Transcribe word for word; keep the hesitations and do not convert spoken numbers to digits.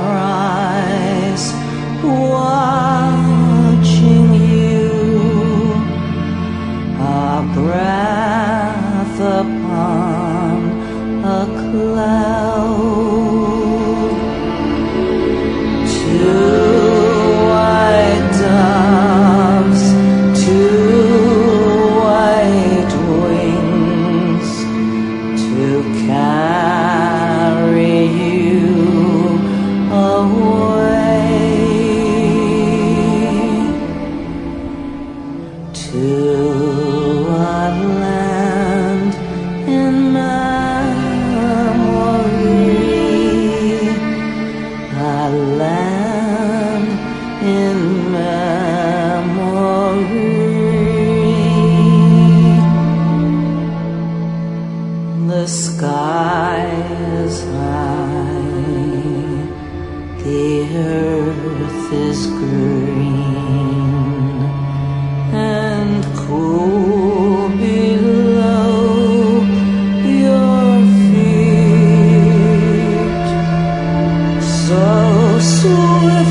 eyes, watching you, a breath upon a cloud, two white doves, two white wings to carry you away to a land in memory, a land in memory. The sky is high, the earth is green and cool below your feet, so swift